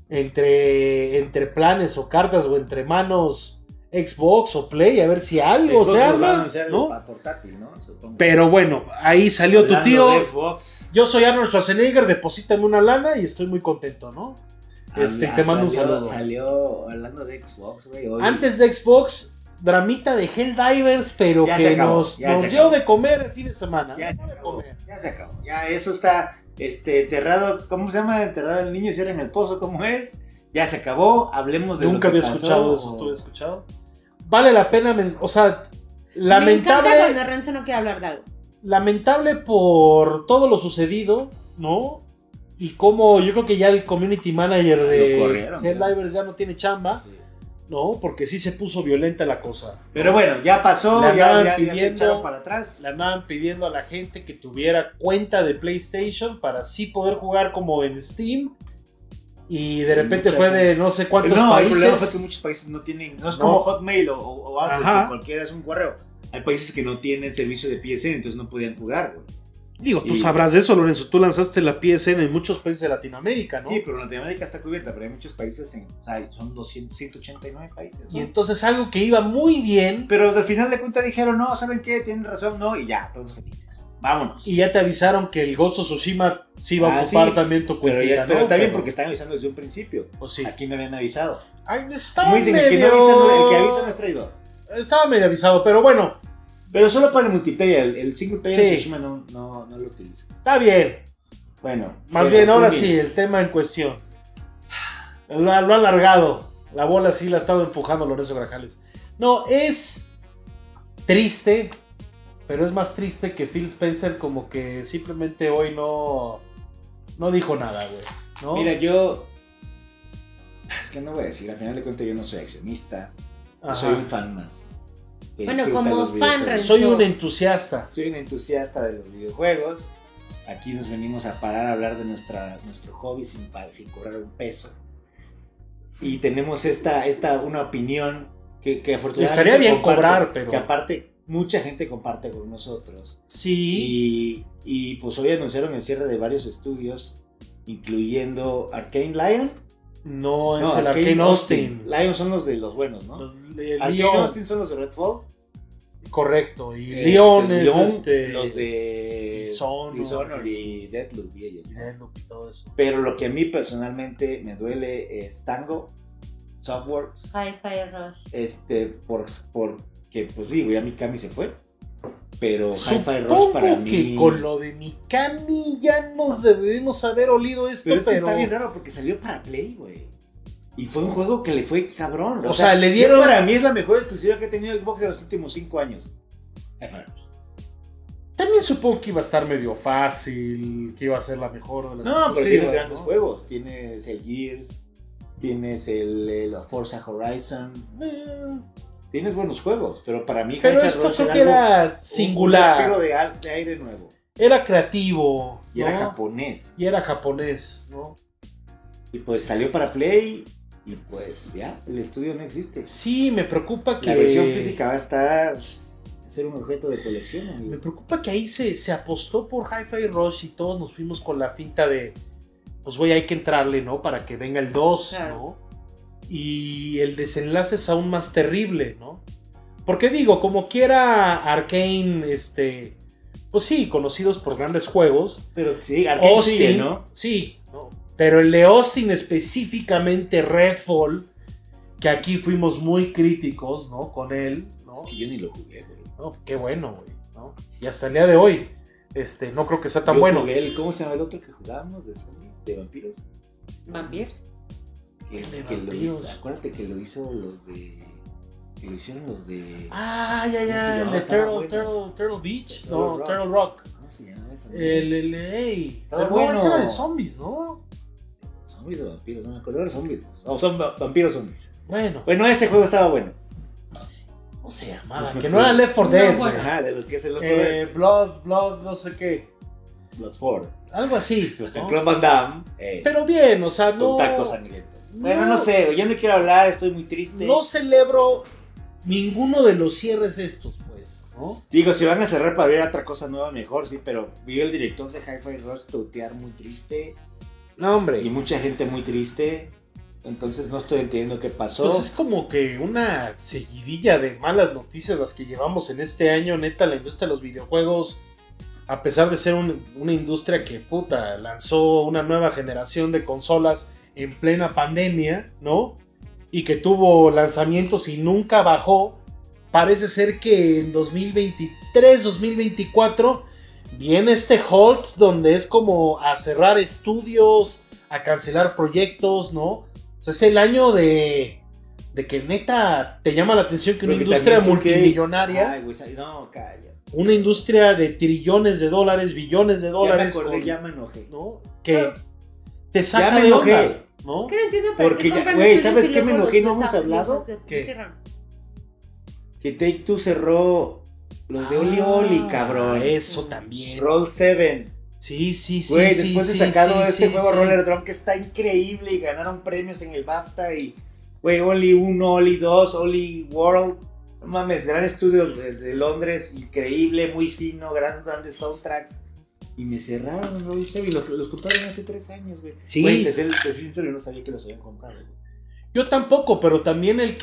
entre planes o cartas o entre manos Xbox o Play, a ver si algo Xbox se lo va a arma, anunciar ¿no? para portátil, ¿no? Supongo. Pero bueno, ahí salió tu Hablando tío. de Xbox. Yo soy Arnold Schwarzenegger, deposítame una lana y estoy muy contento, ¿no? Te mando un saludo. Salió hablando de Xbox, güey. hoy. Antes de Xbox, dramita de Helldivers, pero Ya se que acabó, nos ya se dio acabó. de comer el fin de semana. Ya se Nos dio de acabó. comer. Ya se acabó. Ya eso está enterrado. ¿Cómo se llama? Enterrado el niño y cierra en el pozo. ¿Cómo es? Ya se acabó. Hablemos de Nunca lo que había pasó, escuchado eso, o- ¿tú habías escuchado? Vale la pena, o sea, Me encanta lamentable, cuando Renzo no quiere hablar de algo. lamentable por todo lo sucedido, ¿no? Y como yo creo que ya el community manager de Lo corrieron, Helldivers ya no tiene chamba, Sí. ¿no? Porque sí se puso violenta la cosa. Pero bueno, ya pasó. Le Ya andaban se pidiendo- echaron para atrás. Le andaban pidiendo a la gente que tuviera cuenta de PlayStation para así poder jugar como en Steam. Y de repente Mucha fue gente. de no sé cuántos No, el problema fue países. que muchos países no tienen. No es No. como Hotmail o algo, Ajá. que cualquiera es un correo. Hay países que no tienen servicio de PSN, entonces no podían jugar, güey. Digo, tú Y- sabrás de eso, Lorenzo. Tú lanzaste la PSN en muchos países de Latinoamérica, ¿no? Sí, pero Latinoamérica está cubierta, pero hay muchos países, o sea, son 189 países. Y ¿no? entonces algo que iba muy bien. Pero al final de cuentas dijeron, no, ¿saben qué? Tienen razón, no, y ya, todos felices. Vámonos. Y ya te avisaron que el Ghost of Tsushima sí iba a Ah, ocupar sí, también tu Pero, cuentita, pero ¿no? está bien porque están avisando desde un principio. Pues sí. Aquí no habían avisado. Ay, estaba Como dicen, medio... el que avisa no es traidor. Estaba medio avisado, pero bueno, Pero solo para el multiplayer, el single player Sí. de Tsushima no lo utilizas. está bien. Bueno. Más pero bien, ahora tú sí, dime. el tema en cuestión. Lo ha alargado. La bola sí la ha estado empujando Lorenzo Grajales. No, es triste, pero es más triste que Phil Spencer como que simplemente hoy no dijo nada, güey. ¿no? Mira, yo... Es que no voy a decir, al final de cuentas yo no soy accionista. Yo Ajá. soy un fan más. que Bueno, disfruta como los fan, videojuegos. Renzo. Soy un entusiasta. Soy un entusiasta de los videojuegos. Aquí nos venimos a parar a hablar de nuestro hobby sin cobrar un peso. Y tenemos una opinión que afortunadamente Estaría bien comparte, cobrar, pero... que aparte mucha gente comparte con nosotros. Sí. Y pues hoy anunciaron el cierre de varios estudios, incluyendo Arcane Lion. No, es el Arcane Austin. Lion son los de los buenos, ¿no? El Arcane Leon, Austin son los de Redfall. correcto. Y Leon es Leon, Dishonored los de Dishonored y Deathloop y ellos, ¿no? Deathloop y todo eso. Pero lo que a mí personalmente me duele es Tango Software, Hi-Fi Rush. porque pues digo, ya Mikami se fue, pero Hi-Fi Rush Supongo para mí... que con lo de Mikami ya nos debimos haber olido esto, Pero es que pero... está bien raro porque salió para Play, güey. Y fue un juego que le fue cabrón. O sea, le dieron- Para mí es la mejor exclusiva que ha tenido Xbox en los últimos 5 años. Hi-Fi Rush. También supongo que iba a estar medio fácil, que iba a ser la mejor de las No, pero tienes exclusivas, grandes ¿no? juegos. Tienes el Gears, tienes el Forza Horizon. Tienes buenos juegos, pero para mí Pero Hi-Fi esto Rush creo era que algo- era singular. Un respiro de aire nuevo. Era creativo. Y era ¿no? japonés. Y era japonés, ¿no? Y pues salió para Play y pues ya, el estudio no existe. Sí, me preocupa que... La versión física va a estar... a ser un objeto de colección, amigo. Me preocupa que ahí se apostó por Hi-Fi Rush y todos nos fuimos con la finta de... Pues güey, hay que entrarle, ¿no? Para que venga el 2, Claro. ¿no? Y el desenlace es aún más terrible, ¿no? Porque digo, como quiera Arcane, pues sí, conocidos por grandes juegos. Pero sí, Arkane sigue, ¿no? Sí, ¿no? Pero el de Austin específicamente, Redfall, que aquí fuimos muy críticos, ¿no? Con él, ¿no? Es que yo ni lo jugué, güey. No, qué bueno, güey, ¿no? Y hasta el día de hoy, no creo que sea tan Yo bueno. jugué ¿cómo se llama el otro que jugábamos? ¿De zombies? ¿De vampiros? Vampirs. El de Que lo vampiros. hizo, acuérdate que lo hizo los de... Que lo hicieron los de... Ah, ¿Cómo se ya, el llamaba? de Estaba bueno. Turtle Beach, Turtle no, Rock. Turtle Rock. ¿Cómo se llama esa? Ey, Estaba pero bueno. ese era de zombies, ¿no? Zombies o vampiros, no me acuerdo. Eran zombies. O son vampiros zombies. Bueno, Bueno, ese juego estaba bueno. ¿cómo se llamaba? Que no era Left 4 Dead, No, güey. bueno. Ajá, de los que se lo Blood, no sé qué. Bloodsport. Algo así, Los ¿no? Club Van Damme. Pero bien, o sea, no... Contacto sangriento. Bueno, no sé, yo no quiero hablar, estoy muy triste. No celebro ninguno de los cierres estos, pues, ¿no? Digo, si van a cerrar para ver otra cosa nueva, mejor, sí, pero vi el director de Hi-Fi Rush tutear muy triste No, hombre. y mucha gente muy triste. Entonces no estoy entendiendo qué pasó. Pues es como que una seguidilla de malas noticias las que llevamos en este año, neta, la industria de los videojuegos, a pesar de ser una industria que, puta, lanzó una nueva generación de consolas en plena pandemia, ¿no? Y que tuvo lanzamientos y nunca bajó, parece ser que en 2023, 2024, viene este halt donde es como a cerrar estudios, a cancelar proyectos, ¿no? O sea, es el año de que neta te llama la atención que una Porque industria también tú que- multimillonaria, Ay, güey, no, calla. una industria de trillones de dólares, billones de dólares, Ya me acordé, con- ya me enojé. ¿no? Que te saca Ya me de enojé. onda, ¿no? Que no entiendo para Porque qué ya- compran güey, estudios ¿sabes y qué me luego enojé? los ¿No hemos deshacen, hablado? los ¿Qué? cierran. Que Take Two cerró los de Oli Oli, cabrón. Eso también. Roll 7. Sí, sí, sí. Güey, sí, después de sí, sacado sí, este sí, juego sí. Roller Drum que está increíble y ganaron premios en el BAFTA y, güey, Oli 1, Oli 2, Oli World, no mames, gran estudio de Londres, increíble, muy fino, grandes soundtracks. Y me cerraron Roll 7 y los compraron hace 3 años, güey. Sí. Güey, te soy sincero, yo no sabía que los habían comprado, güey. Yo tampoco, pero también el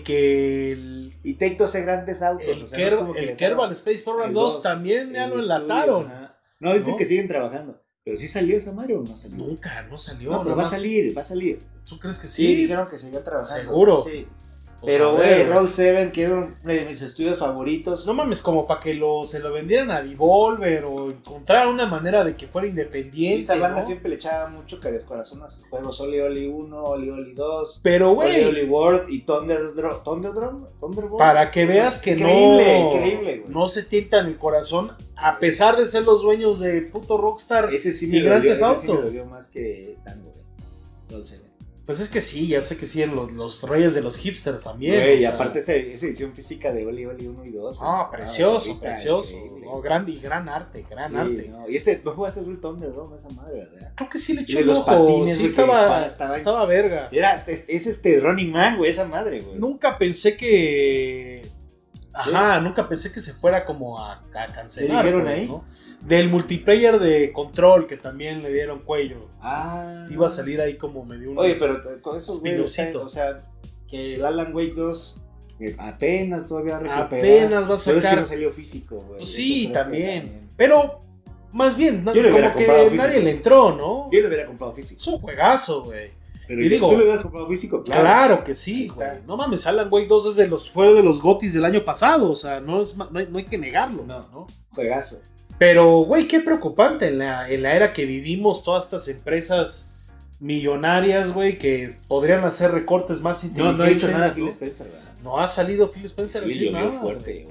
Y Take Two hace grandes autos, o sea, no es como que el les Kerbal hagan Space Program el 2 dos, también ya el lo estudio, enlataron. ajá. No, dicen ¿No? que siguen trabajando. Pero sí salió esa madre o no salió. Nunca, no salió. No, pero va a nomás- salir, va a salir. ¿Tú crees que Sí, sí? dijeron que seguía trabajando. Seguro. Sí. Pues, Pero, a güey, ver. Roll 7, que es uno de mis estudios favoritos. No mames, como para que se lo vendieran a Devolver o encontrar una manera de que fuera Y independiente. esa banda ¿no? siempre le echaba mucho que corazón a sus juegos. Oli Oli 1, Oli Oli 2, Pero, Oli güey, Oli World y Thunderbolt. para que veas que Increíble, güey. no se tientan el corazón, a pesar de ser los dueños de puto Rockstar. Ese sí y me Grand dolió, Theft ese sí me Auto. dolió más que Tango, güey. Roll 7. Pues es que sí, ya sé que sí, los reyes de los hipsters también. Güey, o y sea. aparte esa edición física de Oli Oli 1 y 2. Precioso, ahorita, precioso. increíble. No, gran arte, gran Sí, arte. no. Y ese, no jugaste el Thunderdome, esa madre, ¿verdad? Creo que sí le Y echó de un los ojo. patines, Sí, güey, que dispara, estaba estaba- verga. Era, es Running Man, güey, esa madre, güey. Nunca pensé que... Ajá, nunca pensé que se fuera como a cancelar. ¿Qué dijeron pues, ahí? ¿no? Del multiplayer de Control, que también le dieron cuello. Ah. Iba a salir ahí como medio un... Oye, pero con esos güey, Spin-offcito. o sea, que el Alan Wake 2 apenas todavía recupera. Apenas va a Pero es que sacar... no salió físico, güey. Pues Eso sí, creo que también. Pero, más bien, Yo le hubiera como que comprado nadie físico. le entró, ¿no? Yo lo hubiera comprado físico. Es un juegazo, güey. Pero y digo, tú lo hubieras comprado físico, Claro que sí, Ahí está. güey. No mames, Alan Wake 2 fue de los GOTYs del año pasado. O sea, no hay que negarlo. No. Juegazo. Pero, güey, qué preocupante en la era que vivimos, todas estas empresas millonarias, güey, que podrían hacer recortes más No, inteligentes. no ha hecho nada Phil Spencer, ¿verdad? No ha salido Phil Spencer a Sí, decir lo vio nada. fuerte, güey. güey.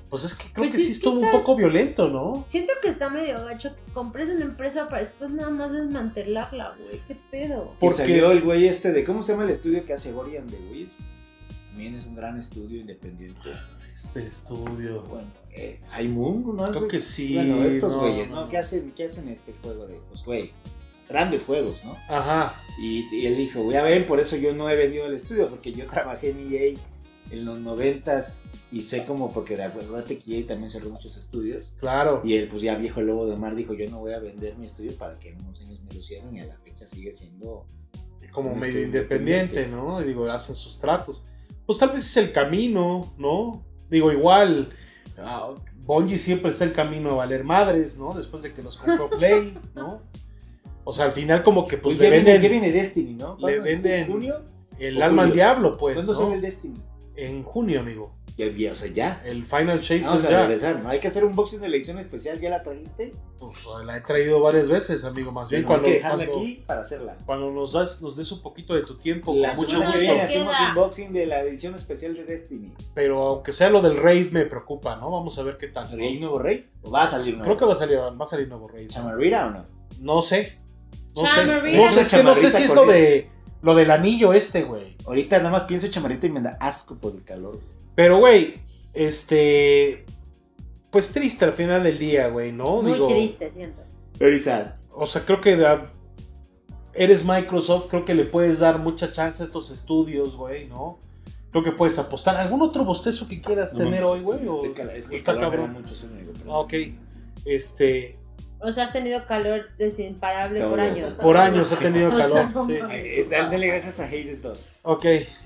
Pues es que creo Pues que es sí que estuvo un está- poco violento, ¿no? Siento que está medio gacho que compres una empresa para después nada más desmantelarla, güey. ¿Qué pedo? Porque Porque- salió el güey de ¿cómo se llama el estudio que hace Ori and the Wills? También es un gran estudio independiente. Este estudio. Bueno, Moon, ¿no? Creo que sí. Bueno, estos no, güeyes, no. ¿no? ¿Qué hacen este juego de, pues, güey, grandes juegos, ¿no? Ajá. Y él dijo, voy a ver, por eso yo no he vendido el estudio, porque yo trabajé en EA en los 90s y sé como, porque de acuerdo que EA también cerró muchos estudios. Claro. Y él, pues ya viejo lobo de mar, dijo, yo no voy a vender mi estudio para que en unos años me lo cierren, y a la fecha sigue siendo Como un medio estudio independiente, ¿no? Y digo, hacen sus tratos. Pues tal vez es el camino, ¿no? Digo, igual, Bungie siempre está en camino a valer madres, ¿no? Después de que los compró Play, ¿no? O sea, al final como que pues Pues le ya venden viene Destiny, ¿no? le ¿Cuándo? venden- ¿En junio? el o alma al julio. diablo, pues, ¿Cuándo ¿no? sale el Destiny? En junio, amigo. Ya, o sea, ya. El Final Shape, Vamos pues a ya. regresar, ¿no? Hay que hacer un boxing de la edición especial, ¿ya la trajiste? Pues, la he traído varias veces, amigo, más bien Bueno, hay cuando, que dejarla cuando, aquí para hacerla. cuando nos des un poquito de tu tiempo, La con mucho semana que gusto. viene Se hacemos queda. un boxing de la edición especial de Destiny. Pero aunque sea lo del raid me preocupa, ¿no? Vamos a ver qué tal. ¿Hay un nuevo rey? ¿O va a salir nuevo? Creo que va a salir nuevo raid. ¿Chamarrita o no? No sé. No sé. Chamarrita. No sé, es que no sé Chamarrita si es con lo del anillo güey. Ahorita nada más pienso en chamarrita y me da asco por el calor. Pero, güey, pues triste al final del día, güey, ¿no? Muy Digo, triste, siento. Very sad. o sea, creo que eres Microsoft, creo que le puedes dar mucha chance a estos estudios, güey, ¿no? Creo que puedes apostar. ¿Algún otro bostezo que quieras tener hoy, güey? ¿O Es que está está cabrón? mucho sueño, amigo, pero- Ah, ok. O sea, has tenido calor imparable por Todo. años. Por años he tenido O sea, calor. no Sí. mames. Dale gracias a Hades 2. Ok,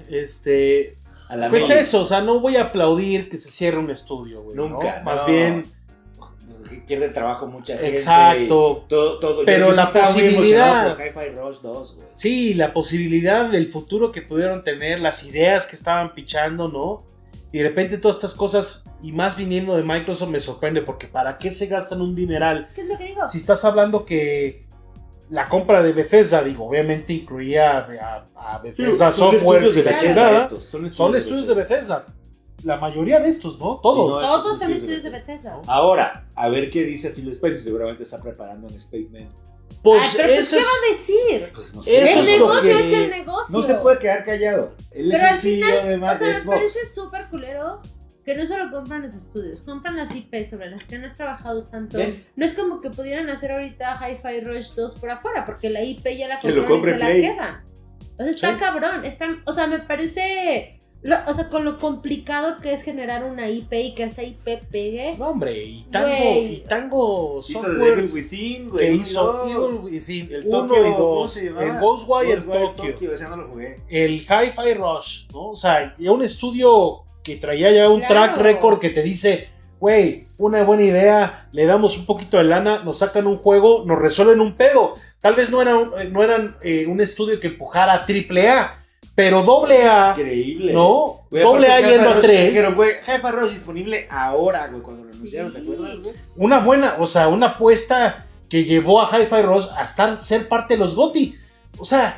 A la pues Meli. eso, o sea, no voy a aplaudir que se cierre un estudio, güey. ¿no? Nunca. Más no. bien, Pierde trabajo mucha gente. exacto. y todo. Pero Yo sí la estaba muy posibilidad- emocionado por Hi-Fi Rush 2, güey. Sí, la posibilidad del futuro que pudieron tener, las ideas que estaban pichando, ¿no? Y de repente todas estas cosas, y más viniendo de Microsoft, me sorprende, porque ¿para qué se gastan un dineral? ¿Qué es lo que digo? Si estás hablando que la compra de Bethesda, digo, obviamente incluía a Bethesda Son Software estudios y de la Bethesda chingada. estos, Son estudios de Bethesda. La mayoría de estos, ¿no? Todos. Sí, no, Todos son estudios de Bethesda. Ahora, a ver qué dice Phil Spencer. Seguramente está preparando un statement. Pues Ay, pero pues, eso ¿qué es... va a decir? Pues no Eso El es lo negocio que- es el negocio. No se puede quedar callado. Él Pero es al el CEO final, de o más sea, de me Xbox. parece súper culero que no solo compran los estudios, compran las IP sobre las que no han trabajado tanto. Bien. No es como que pudieran hacer ahorita Hi-Fi Rush 2 por afuera, porque la IP ya la Que lo compraron y compre se Play. la quedan. O sea, está Sí. cabrón. O sea, me parece... o sea, con lo complicado que es generar una IP y que esa IP pegue. No, hombre, y Güey. Tango Hizo The Software Devil Within, güey. que uno y hizo dos. Evil Within El 1 Tokyo, y ¿cómo 2, se llamaba? el Ghostwire Ghostwire Tokyo, ese no lo jugué. el Hi-Fi Rush, ¿no? O sea, ya un estudio que traía ya un Claro. track record que te dice, güey, una buena idea, le damos un poquito de lana, nos sacan un juego, nos resuelven un pedo. Tal vez no eran un estudio que empujara a AAA, pero AA, Increíble. ¿no? Güey, AA aparte, yendo a Hi-Fi Rush 3. dijeron, güey, Hi-Fi Rush disponible ahora, güey, cuando lo Sí. anunciaron, ¿te acuerdas, güey? Una buena, o sea, una apuesta que llevó a Hi-Fi Rush a ser parte de los GOTY. O sea,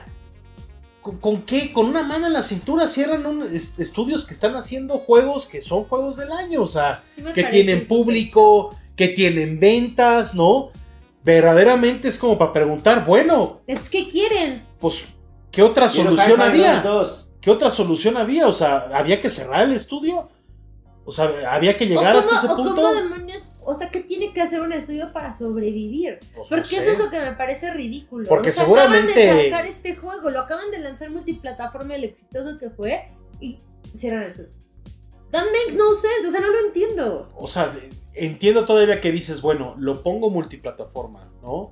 ¿con qué? Con una mano en la cintura cierran estudios que están haciendo juegos que son juegos del año, o sea, Sí me que parece tienen súper público, que tienen ventas, ¿no? Verdaderamente es como para preguntar, bueno, Entonces, ¿qué quieren? pues, ¿qué otra Quiero solución Hi-Fi Rush había? 2. ¿Qué otra solución había? O sea, ¿había que cerrar el estudio? O sea, ¿había que llegar hasta ese punto? ¿Cómo demonios? O sea, ¿qué tiene que hacer un estudio para sobrevivir? Pues, Porque no sé. eso es lo que me parece ridículo. Porque o sea, seguramente- acaban de sacar este juego, lo acaban de lanzar multiplataforma, el exitoso que fue, y cierran el estudio. That makes no sense, o sea, no lo entiendo. O sea, entiendo todavía que dices, bueno, lo pongo multiplataforma, ¿no?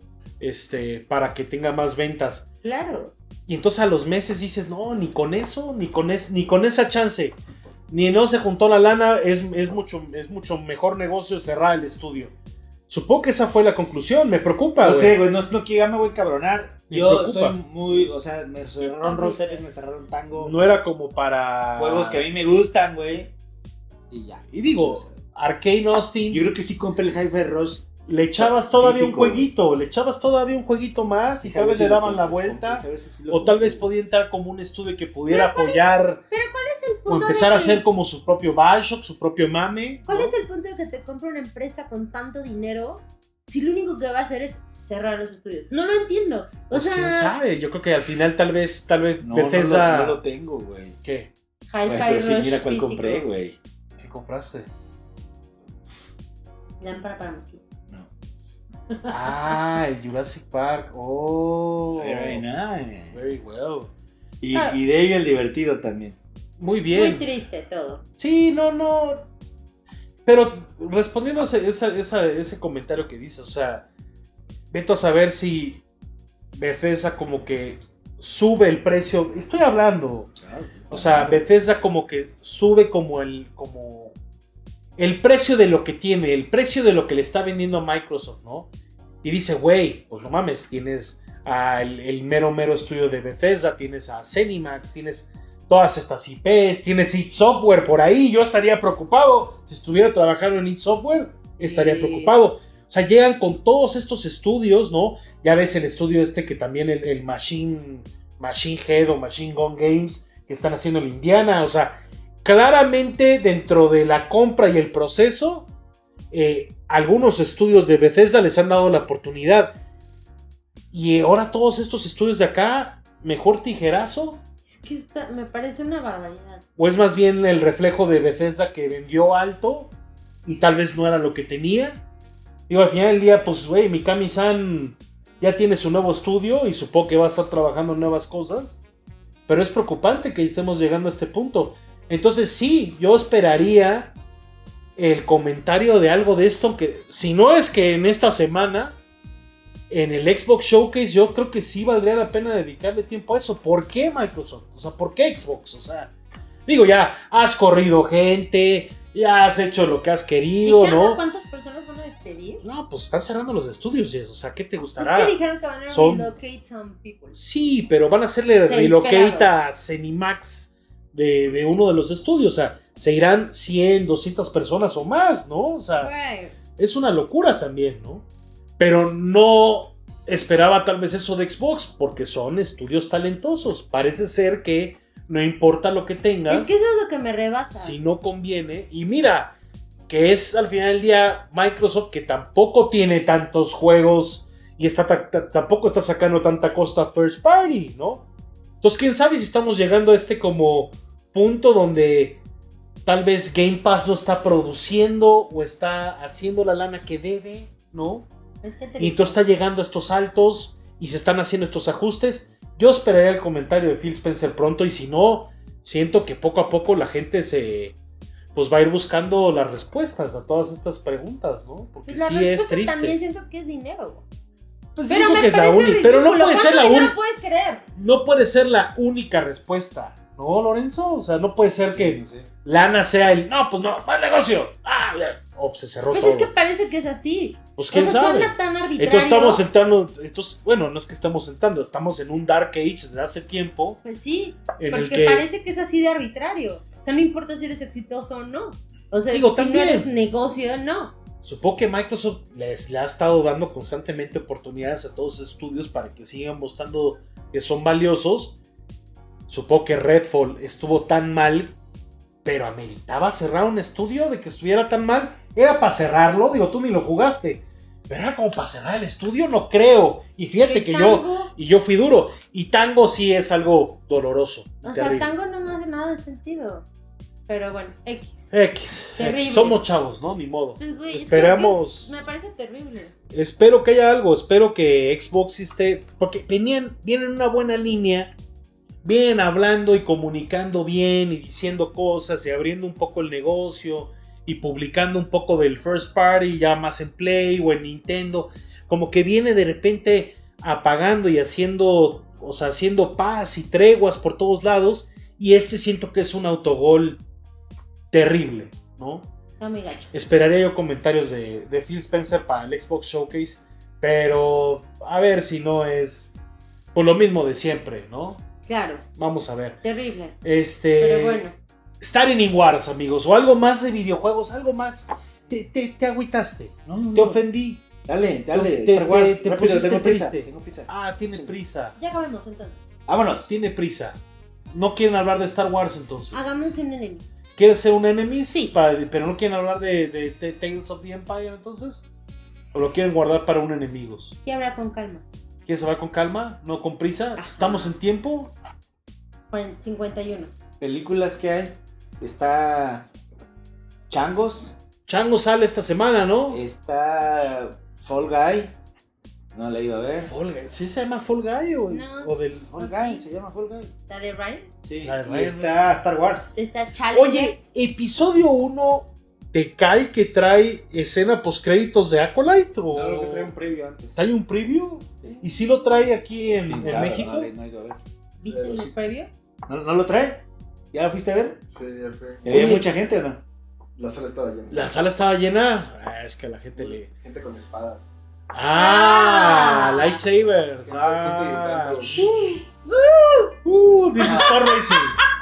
Para que tenga más ventas. Claro. Y entonces a los meses dices, no, ni con eso, ni con esa chance. Ni no se juntó la lana, es mucho mejor negocio cerrar el estudio. Supongo que esa fue la conclusión, me preocupa, No güey. sé, güey, no que ya me voy a cabronar. Me Yo preocupa. estoy muy, o sea, me cerraron está Roll muy 7, me cerraron Tango. No era como para... Juegos que a mí me gustan, güey. Y ya. Y digo, O sea, Arcane Austin, yo creo que sí compré el Hi-Fi Rush. le echabas todavía físico, un jueguito, le echabas todavía un jueguito más y tal vez le daban la vuelta. O tal vez podía entrar como un estudio que pudiera apoyar es el O punto empezar de a hacer como su propio Bioshock, su propio mame. ¿Cuál ¿no? es el punto de que te compre una empresa con tanto dinero si lo único que va a hacer es cerrar los estudios? No lo entiendo. O Pues sea, quién sabe, yo creo que al final tal vez No, Bethesda... no lo tengo, güey. ¿Qué? Hi-Fi Pero sí, Rush mira cuál físico. compré, güey. ¿Qué compraste? Lámpara para mosquitos. No. Ah, el Jurassic Park. Oh. Very nice. Very well. Y Dave el divertido también. Muy bien. Muy triste todo. Sí, no. Pero respondiendo a ese comentario que dice, o sea, vete a saber si Bethesda como que sube el precio. Estoy hablando. O sea, Bethesda como que sube como el precio de lo que tiene, el precio de lo que le está vendiendo a Microsoft, ¿no? Y dice, güey, pues no mames, tienes el mero estudio de Bethesda, tienes a Zenimax, tienes todas estas IPs, tienes id Software por ahí. Yo estaría preocupado si estuviera trabajando en id Software, estaría preocupado. O sea, llegan con todos estos estudios, ¿no? Ya ves el estudio este que también el Machine Head o Machine Gun Games que están haciendo en Indiana. O sea, claramente dentro de la compra y el proceso, algunos estudios de Bethesda les han dado la oportunidad. Y ahora todos estos estudios de acá, mejor tijerazo. Es que me parece una barbaridad. O es más bien el reflejo de Bethesda que vendió alto y tal vez no era lo que tenía. Digo, al final del día, pues, güey, Mikami-san ya tiene su nuevo estudio y supongo que va a estar trabajando en nuevas cosas. Pero es preocupante que estemos llegando a este punto. Entonces sí, yo esperaría el comentario de algo de esto, que si no es que en esta semana, en el Xbox Showcase, yo creo que sí valdría la pena dedicarle tiempo a eso. ¿Por qué Microsoft? O sea, ¿por qué Xbox? O sea, digo, ya has corrido gente, ya has hecho lo que has querido, ¿no? ¿Cuántas personas van a despedir? No, pues están cerrando los estudios, Jess. O sea, ¿qué te Es gustará? que dijeron que van a Son- relocate some people. Sí, pero van a hacerle Seis relocate pelados. a Zenimax de uno de los estudios. O sea, se irán 100, 200 personas o más, ¿no? O sea, Right. es una locura también, ¿no? Pero no esperaba tal vez eso de Xbox, porque son estudios talentosos. Parece ser que no importa lo que tengas, Es que eso es lo que me rebasa. si no conviene. Y mira, que es al final del día Microsoft, que tampoco tiene tantos juegos y tampoco está sacando tanta costa first party, ¿no? Entonces, quién sabe si estamos llegando a este como punto donde tal vez Game Pass no está produciendo o está haciendo la lana que debe, ¿no? Es que Y entonces está llegando a estos altos y se están haciendo estos ajustes. Yo esperaría el comentario de Phil Spencer pronto, y si no, siento que poco a poco la gente pues va a ir buscando las respuestas a todas estas preguntas, ¿no? Porque Pues la sí es respuesta triste. también siento que es dinero. Pues Pero digo me que es la parece única, pero no ridículo. puede ser la ¿Cuánto dinero única. puedes querer? No puede ser la única respuesta, ¿no, Lorenzo? O sea, no puede ser que Sí. lana sea el no, pues no, mal negocio. Ah, ya. Oh, se cerró Pues todo. es que parece que es así. Pues O quién sea, sabe. suena tan arbitrario. Entonces estamos entrando, bueno, no es que estamos entrando, estamos en un Dark Age desde hace tiempo Pues sí, en el porque que parece que es así de arbitrario. O sea, no importa si eres exitoso o no. O sea, Digo, si también. no eres negocio, no. supongo que Microsoft le ha estado dando constantemente oportunidades a todos los estudios para que sigan mostrando que son valiosos. Supongo que Redfall estuvo tan mal, pero ameritaba cerrar un estudio de que estuviera tan mal. Era para cerrarlo, digo, tú ni lo jugaste, pero era como para cerrar el estudio, no creo. Y fíjate Pero que Tango, yo fui duro. Y Tango sí es algo doloroso. y o sea, terrible. Tango no me hace nada de sentido. Pero bueno, X. X. Somos chavos, ¿no? Ni modo. Pues, güey, Esperamos. es que me parece terrible. Espero que haya algo. Espero que Xbox esté. Porque vienen en una buena línea. Vienen hablando y comunicando bien y diciendo cosas y abriendo un poco el negocio y publicando un poco del first party ya más en Play o en Nintendo. Como que viene de repente apagando y haciendo paz y treguas por todos lados. Y siento que es un autogol terrible, ¿no? Está muy gacho. Esperaría yo comentarios de Phil Spencer para el Xbox Showcase, pero a ver si no es por lo mismo de siempre, ¿no? Claro, Vamos a ver. terrible. Pero bueno. Starting Wars, amigos, o algo más de videojuegos, algo más. Te agüitaste, No. te ofendí. Dale, Te Star Wars, te rápido, pusiste tengo prisa. triste. Tengo prisa. Ah, tienes Sí. prisa. Ya acabemos entonces. Vámonos. Tiene prisa. no quieren hablar de Star Wars entonces. Hagamos un enemies. ¿Quieres ser un Enemies? Sí. Pero no quieren hablar de Tales of the Empire entonces. ¿O lo quieren guardar para un enemigos? Y hablar con calma. ¿Quieres hablar con calma? ¿No con prisa? Ajá. ¿Estamos en tiempo? 51. Películas que hay. Está Changos. Chango sale esta semana, ¿no? Está Fall Guy. No la he ido a ver. Fall Guy. ¿Sí se llama Fall Guy o, No. o del... Fall ¿Ah, Guy, sí? se llama Fall Guy. ¿La de Ryan? Sí. La de Y Ryan. está Star Wars. Está Oye, Challenges. episodio 1 te cae que trae escena postcréditos de Acolyte o No, lo que trae un previo antes. ¿trae un preview? Sí. ¿Y si lo trae aquí en ¿Quién sabe? México? No he ido a ver. ¿Viste el Sí. previo? ¿No lo trae? ¿Ya lo fuiste a ver? Sí, ya fue. ¿Y había Oye. mucha gente o no? La sala estaba llena. La sala estaba llena. Ah, es que a la gente le... Gente con espadas. Ah, Ah. lightsabers. Gente Ah. gritando. This is car racing.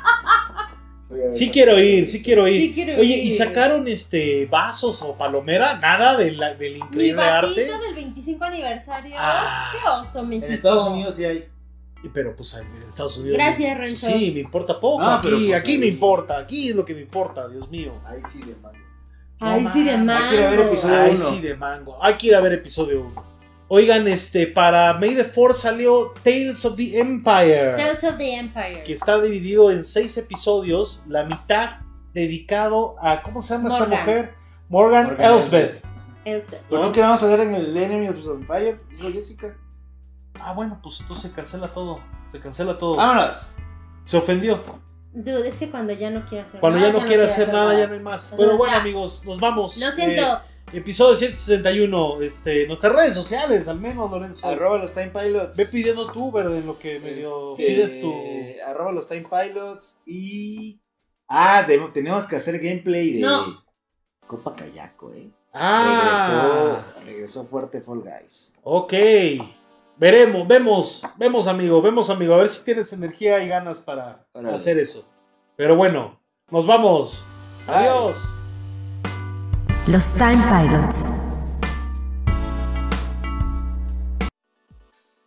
Oiga, Sí quiero ir, sí quiero ir. Sí quiero Oye, ir. ¿y sacaron vasos o palomera? Nada del Mi increíble vasito arte. del 25 aniversario. Ah. ¡Qué oso, México! En Estados Unidos sí hay. Pero pues en Estados Unidos. Gracias, Renzo. Sí, me importa poco. Ah, aquí pero, pues, aquí me ahí- importa. Aquí es lo que me importa, Dios mío. Ahí sí de mango. Ay, sí, de No, mango. hay que ir a ver episodio Ay, uno. sí, de mango. Hay que ir a ver episodio 1. Oigan, para May the 4 salió Tales of the Empire. Tales of the Empire. Que está dividido en 6 episodios. La mitad dedicado a. ¿Cómo se llama esta Morgan. mujer? Morgan Morgan Elsbeth. Elsbeth. ¿Por ¿No? qué vamos a hacer en el Enemy of the Empire? Dijo Jessica. Ah, bueno, pues entonces se cancela todo. Se cancela todo. ¡Vámonos! Se ofendió. Dude, es que cuando ya no quiere hacer Cuando nada. ya no quiere hacer nada, ya no hay más. O sea, Pero bueno, ya. amigos, nos vamos. Lo siento. Episodio 161. Nuestras redes sociales, al menos, Lorenzo. Arroba los Time Pilots. Ve pidiendo tu Uber en lo que medio Este, pides tu. Arroba los Time Pilots y... tenemos que hacer gameplay de No. Copa Kayako, Ah, Regresó fuerte Fall Guys. ok. Vemos, amigo. A ver si tienes energía y ganas para Órale. hacer eso. Pero bueno, nos vamos. Bye. Adiós. Los Time Pilots.